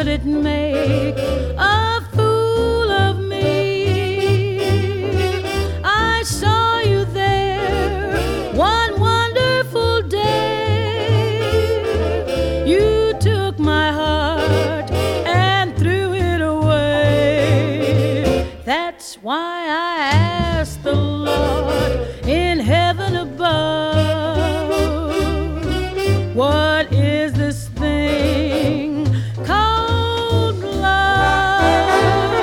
could it make a fool of me? I saw you there one wonderful day. You took my heart and threw it away. That's why